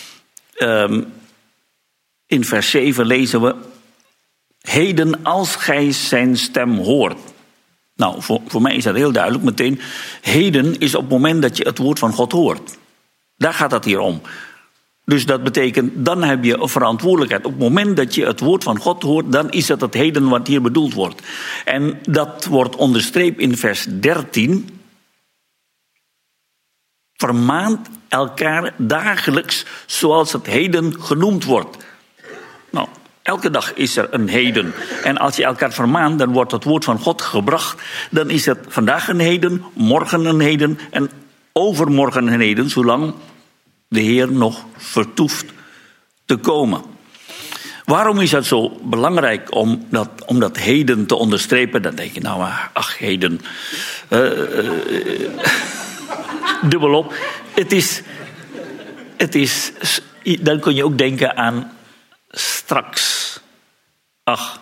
in vers 7 lezen we: heden als gij zijn stem hoort. Nou, voor mij is dat heel duidelijk meteen. Heden is op het moment dat je het woord van God hoort. Daar gaat het hier om. Dus dat betekent, dan heb je een verantwoordelijkheid. Op het moment dat je het woord van God hoort, dan is het heden wat hier bedoeld wordt. En dat wordt onderstreept in vers 13. Vermaant elkaar dagelijks zoals het heden genoemd wordt. Nou, elke dag is er een heden. En als je elkaar vermaant, dan wordt het woord van God gebracht. Dan is het vandaag een heden, morgen een heden en overmorgen en heden, zolang de Heer nog vertoeft te komen. Waarom is het zo belangrijk om dat heden te onderstrepen? Dan denk je, nou, ach, heden. Dubbelop. Het is, dan kun je ook denken aan straks. Ach.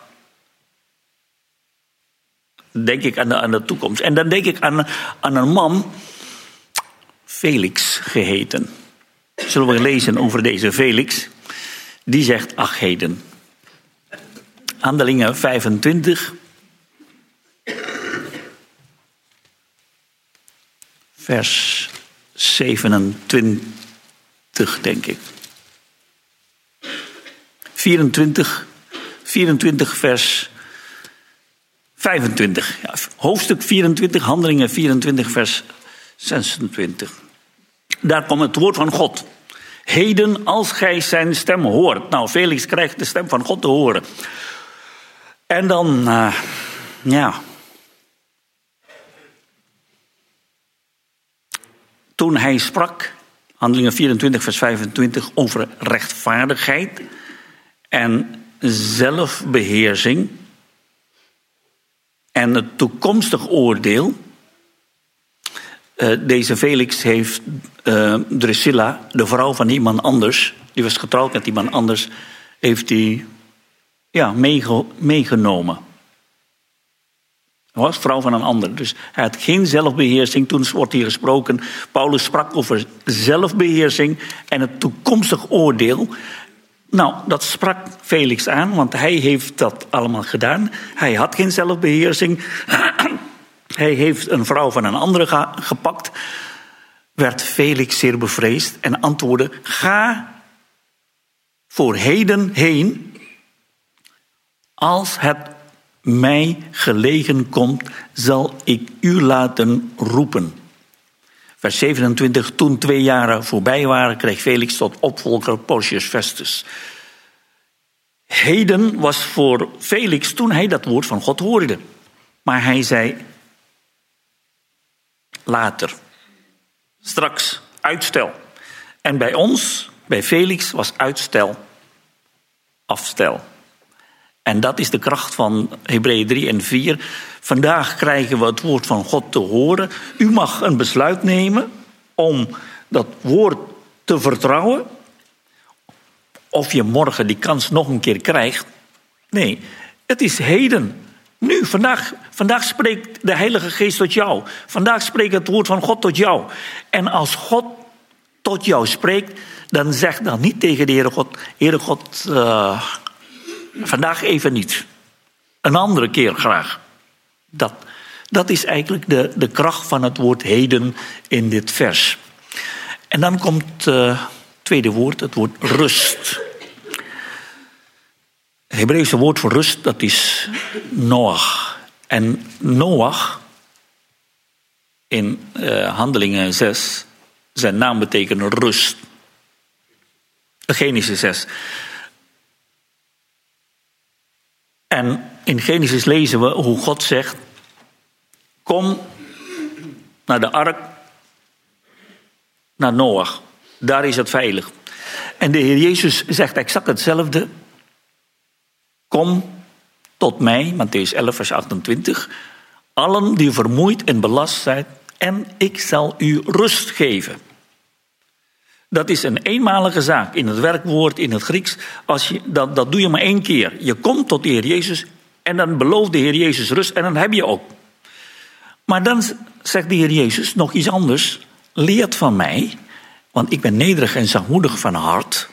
Denk ik aan de toekomst. En dan denk ik aan een man, Felix geheten. Zullen we lezen over deze Felix? Die zegt, ach heden. Handelingen 25. Vers 27, denk ik. 24 vers 25. Ja, hoofdstuk 24, Handelingen 24, vers 26. Daar komt het woord van God. Heden, als gij zijn stem hoort. Nou, Felix krijgt de stem van God te horen. En dan, Toen hij sprak, Handelingen 24, vers 25, over rechtvaardigheid en zelfbeheersing en het toekomstig oordeel. Deze Felix heeft Drusilla, de vrouw van iemand anders, die was getrouwd met iemand anders, heeft hij meegenomen. Hij was vrouw van een ander. Dus hij had geen zelfbeheersing. Toen wordt hier gesproken. Paulus sprak over zelfbeheersing en het toekomstig oordeel. Nou, dat sprak Felix aan, want hij heeft dat allemaal gedaan. Hij had geen zelfbeheersing. Hij heeft een vrouw van een andere gepakt. Werd Felix zeer bevreesd en antwoordde: ga voor heden heen, als het mij gelegen komt, zal ik u laten roepen. Vers 27, toen 2 jaren voorbij waren, kreeg Felix tot opvolger Porcius Festus. Heden was voor Felix toen hij dat woord van God hoorde. Maar hij zei: later, straks, uitstel. En bij ons, bij Felix, was uitstel afstel. En dat is de kracht van Hebreeën 3 en 4. Vandaag krijgen we het woord van God te horen. U mag een besluit nemen om dat woord te vertrouwen. Of je morgen die kans nog een keer krijgt. Nee, het is heden. Nu, vandaag spreekt de Heilige Geest tot jou. Vandaag spreekt het woord van God tot jou. En als God tot jou spreekt, dan zeg dan niet tegen de Heere God, vandaag even niet. Een andere keer graag. Dat is eigenlijk de kracht van het woord heden in dit vers. En dan komt het tweede woord, het woord rust. Het Hebreeuwse woord voor rust, dat is Noach. En Noach, in Handelingen 6, zijn naam betekent rust. Genesis 6. En in Genesis lezen we hoe God zegt: kom naar de ark, naar Noach. Daar is het veilig. En de Heer Jezus zegt exact hetzelfde. Kom tot mij, Mattheüs 11 vers 28. Allen die vermoeid en belast zijn, en ik zal u rust geven. Dat is een eenmalige zaak in het werkwoord, in het Grieks. Dat doe je maar 1 keer. Je komt tot de Heer Jezus en dan belooft de Heer Jezus rust en dan heb je ook. Maar dan zegt de Heer Jezus nog iets anders. Leert van mij, want ik ben nederig en zachtmoedig van hart.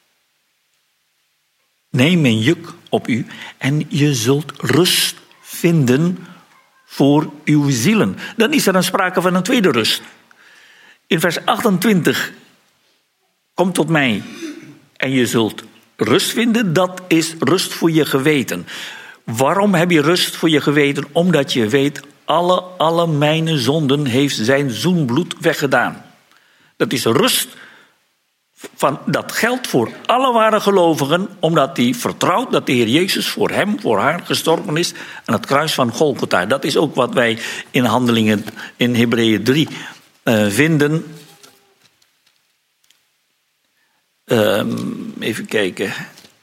Neem mijn juk op u en je zult rust vinden voor uw zielen. Dan is er een sprake van een tweede rust. In vers 28... kom tot mij en je zult rust vinden. Dat is rust voor je geweten. Waarom heb je rust voor je geweten? Omdat je weet, alle mijn zonden heeft zijn zoenbloed weggedaan. Dat is rust. Dat geldt voor alle ware gelovigen, omdat hij vertrouwt dat de Heer Jezus voor hem, voor haar gestorven is aan het kruis van Golgotha. Dat is ook wat wij in Handelingen in Hebreeën 3 vinden. Even kijken.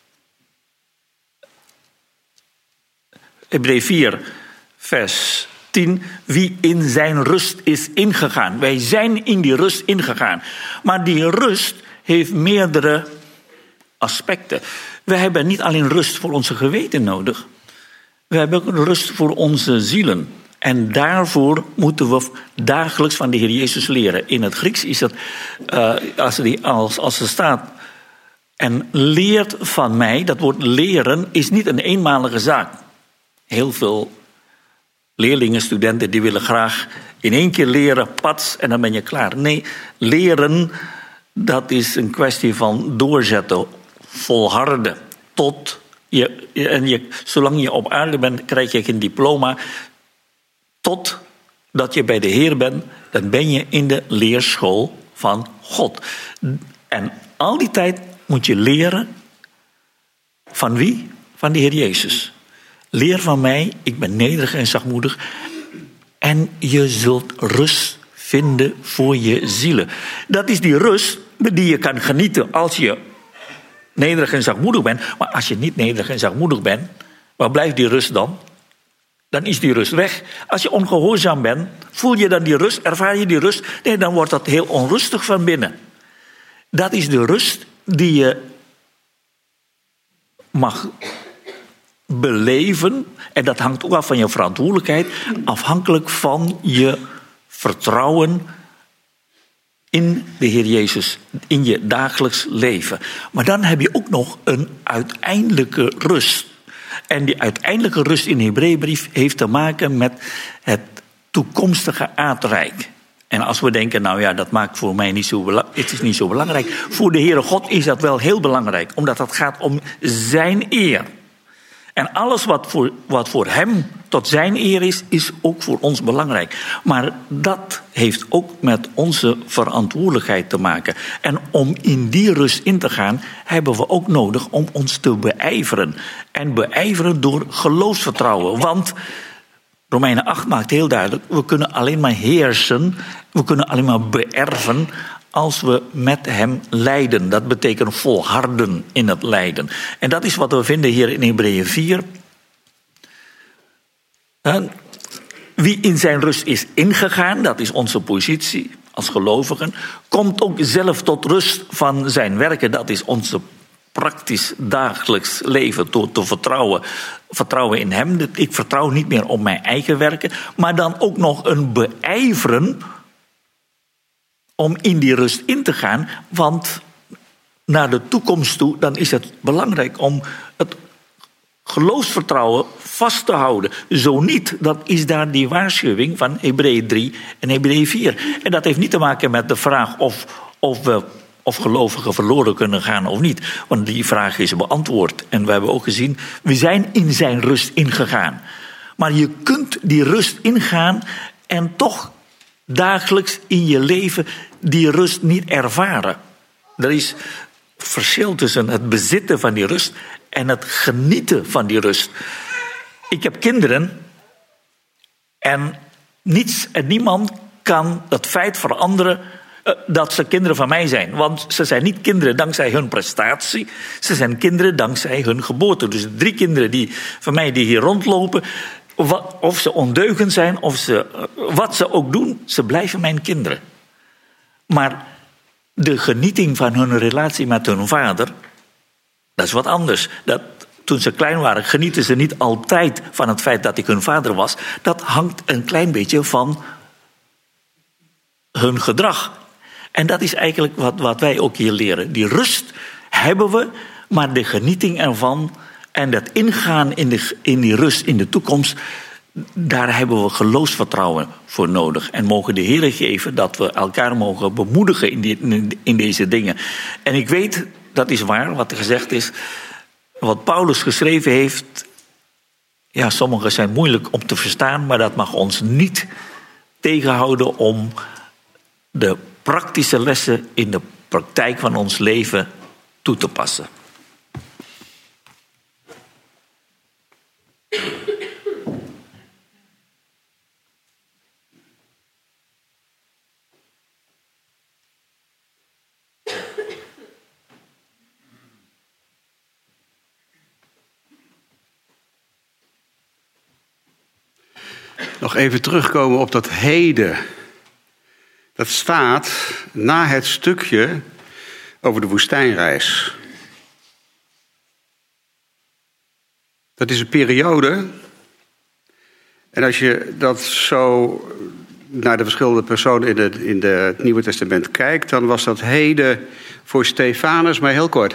Hebreeën 4, vers 10. Wie in zijn rust is ingegaan. Wij zijn in die rust ingegaan. Maar die rust heeft meerdere aspecten. We hebben niet alleen rust voor onze geweten nodig. We hebben ook rust voor onze zielen. En daarvoor moeten we dagelijks van de Heer Jezus leren. In het Grieks is het, als er staat, en leert van mij, dat woord leren is niet een eenmalige zaak. Heel veel leerlingen, studenten, die willen graag in één keer leren, pats, en dan ben je klaar. Nee, leren, dat is een kwestie van doorzetten, volharden, tot zolang je op aarde bent, krijg je geen diploma. Totdat je bij de Heer bent, dan ben je in de leerschool van God. En al die tijd moet je leren van wie? Van de Heer Jezus. Leer van mij, ik ben nederig en zachtmoedig. En je zult rust vinden voor je zielen. Dat is die rust die je kan genieten als je nederig en zachtmoedig bent. Maar als je niet nederig en zachtmoedig bent, waar blijft die rust dan? Dan is die rust weg. Als je ongehoorzaam bent, voel je dan die rust? Ervaar je die rust? Nee, dan wordt dat heel onrustig van binnen. Dat is de rust die je mag beleven. En dat hangt ook af van je verantwoordelijkheid. Afhankelijk van je vertrouwen in de Heer Jezus. In je dagelijks leven. Maar dan heb je ook nog een uiteindelijke rust. En die uiteindelijke rust in de Hebreeënbrief heeft te maken met het toekomstige aardrijk. En als we denken, nou ja, dat maakt voor mij niet zo belangrijk. Het is niet zo belangrijk. Voor de Heere God is dat wel heel belangrijk. Omdat het gaat om zijn eer. En alles wat voor hem tot zijn eer is ook voor ons belangrijk. Maar dat heeft ook met onze verantwoordelijkheid te maken. En om in die rust in te gaan, hebben we ook nodig om ons te beijveren. En beijveren door geloofsvertrouwen. Want Romeinen 8 maakt heel duidelijk, we kunnen alleen maar heersen, we kunnen alleen maar beërven als we met hem lijden. Dat betekent volharden in het lijden. En dat is wat we vinden hier in Hebreeën 4. Wie in zijn rust is ingegaan, dat is onze positie als gelovigen, komt ook zelf tot rust van zijn werken. Dat is onze praktisch dagelijks leven, door te vertrouwen in hem. Ik vertrouw niet meer op mijn eigen werken, maar dan ook nog een beijveren om in die rust in te gaan, want naar de toekomst toe, dan is het belangrijk om het geloofsvertrouwen vast te houden. Zo niet, dat is daar die waarschuwing van Hebreeën 3 en Hebreeën 4. En dat heeft niet te maken met de vraag of gelovigen verloren kunnen gaan of niet. Want die vraag is beantwoord. En we hebben ook gezien, we zijn in zijn rust ingegaan. Maar je kunt die rust ingaan en toch dagelijks in je leven die rust niet ervaren. Er is verschil tussen het bezitten van die rust en het genieten van die rust. Ik heb kinderen en niets en niemand kan het feit veranderen dat ze kinderen van mij zijn. Want ze zijn niet kinderen dankzij hun prestatie. Ze zijn kinderen dankzij hun geboorte. Dus 3 kinderen van mij die hier rondlopen, of ze ondeugend zijn, wat ze ook doen, ze blijven mijn kinderen. Maar de genieting van hun relatie met hun vader, dat is wat anders. Toen ze klein waren, genieten ze niet altijd van het feit dat ik hun vader was. Dat hangt een klein beetje van hun gedrag. En dat is eigenlijk wat wij ook hier leren. Die rust hebben we, maar de genieting ervan en dat ingaan in die rust in de toekomst, daar hebben we geloofsvertrouwen voor nodig. En mogen de Heer geven dat we elkaar mogen bemoedigen in deze dingen. En ik weet, dat is waar, wat er gezegd is, wat Paulus geschreven heeft. Ja, sommige zijn moeilijk om te verstaan, maar dat mag ons niet tegenhouden om de praktische lessen in de praktijk van ons leven toe te passen. nog even terugkomen op dat heden. Dat staat na het stukje over de woestijnreis. Dat is een periode. En als je dat zo naar de verschillende personen in het Nieuwe Testament kijkt, dan was dat heden voor Stefanus maar heel kort.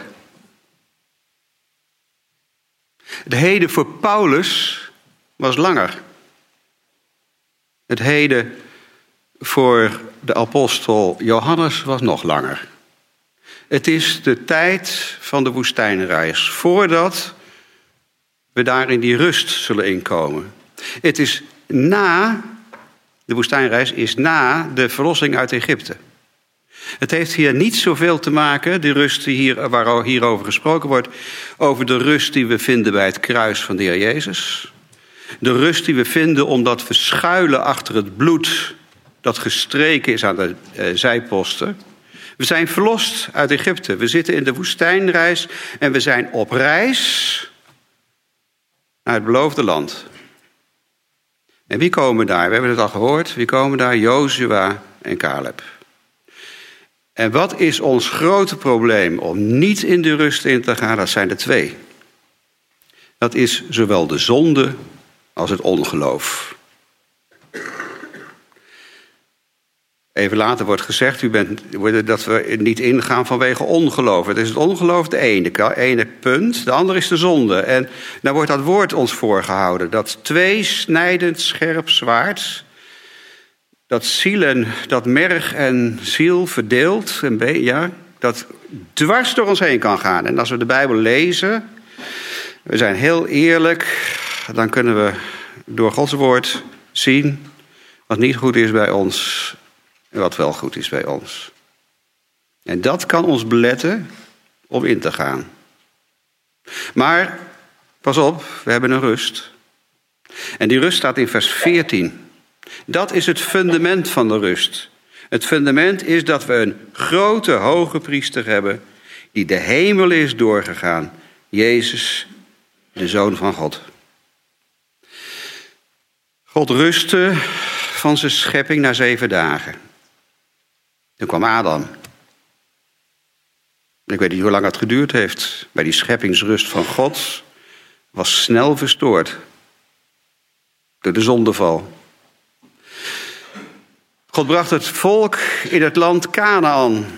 Het heden voor Paulus was langer. Het heden voor de apostel Johannes was nog langer. Het is de tijd van de woestijnreis, voordat we daar in die rust zullen inkomen. Het is na, de woestijnreis is na de verlossing uit Egypte. Het heeft hier niet zoveel te maken, de rust waar hierover gesproken wordt, over de rust die we vinden bij het kruis van de Heer Jezus. De rust die we vinden omdat we schuilen achter het bloed dat gestreken is aan de zijposten. We zijn verlost uit Egypte. We zitten in de woestijnreis en we zijn op reis naar het beloofde land. En wie komen daar? We hebben het al gehoord. Wie komen daar? Jozua en Caleb. En wat is ons grote probleem om niet in de rust in te gaan? Dat zijn er twee. Dat is zowel de zonde als het ongeloof. Even later wordt gezegd dat we niet ingaan vanwege ongeloof. Het is het ongeloof de ene punt, de andere is de zonde. En daar wordt dat woord ons voorgehouden. Dat tweesnijdend scherp zwaard, dat merg en ziel verdeelt, dat dwars door ons heen kan gaan. En als we de Bijbel lezen, we zijn heel eerlijk, dan kunnen we door Gods woord zien wat niet goed is bij ons en wat wel goed is bij ons. En dat kan ons beletten om in te gaan. Maar, pas op, we hebben een rust. En die rust staat in vers 14. Dat is het fundament van de rust. Het fundament is dat we een grote hoge priester hebben die de hemel is doorgegaan. Jezus, de Zoon van God. God rustte van zijn schepping na 7 dagen. Toen kwam Adam. Ik weet niet hoe lang het geduurd heeft. Maar die scheppingsrust van God was snel verstoord door de zondeval. God bracht het volk in het land Kanaan.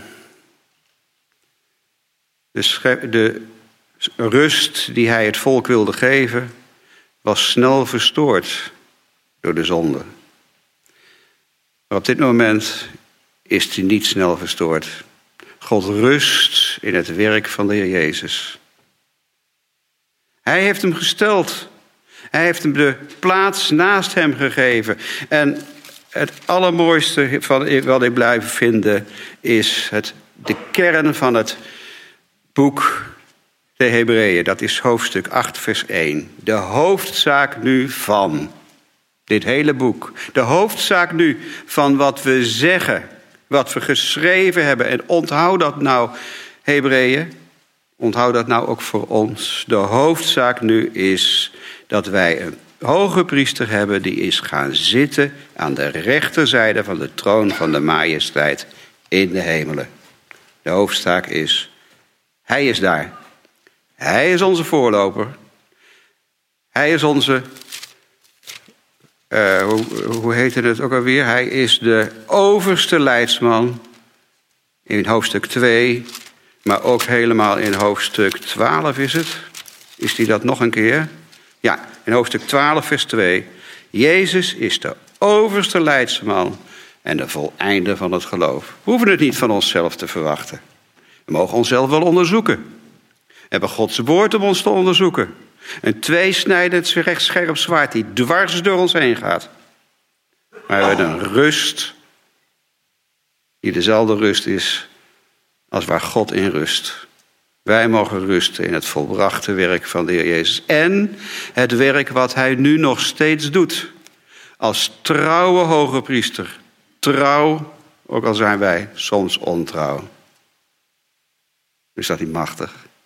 De rust die hij het volk wilde geven was snel verstoord door de zonde. Maar op dit moment is die niet snel verstoord. God rust in het werk van de Heer Jezus. Hij heeft hem gesteld. Hij heeft hem de plaats naast hem gegeven. En het allermooiste van wat ik blijf vinden is de kern van het boek de Hebreeën. Dat is hoofdstuk 8 vers 1. De hoofdzaak nu van dit hele boek. De hoofdzaak nu van wat we zeggen. Wat we geschreven hebben. En onthoud dat nou, Hebreeën. Onthoud dat nou ook voor ons. De hoofdzaak nu is dat wij een hoge priester hebben die is gaan zitten aan de rechterzijde van de troon van de majesteit in de hemelen. De hoofdzaak is, hij is daar. Hij is onze voorloper. Hij is onze, hoe heette het ook alweer? Hij is de overste leidsman in hoofdstuk 2, maar ook helemaal in hoofdstuk 12 is het. Is die dat nog een keer? Ja, in hoofdstuk 12 vers 2. Jezus is de overste leidsman en de voleinder van het geloof. We hoeven het niet van onszelf te verwachten. We mogen onszelf wel onderzoeken. We hebben Gods woord om ons te onderzoeken. Een tweesnijdend scherp zwaard die dwars door ons heen gaat. Maar we hebben een rust die dezelfde rust is als waar God in rust. Wij mogen rusten in het volbrachte werk van de Heer Jezus. En het werk wat hij nu nog steeds doet. Als trouwe hoge priester. Trouw, ook al zijn wij soms ontrouw. Is dat niet machtig?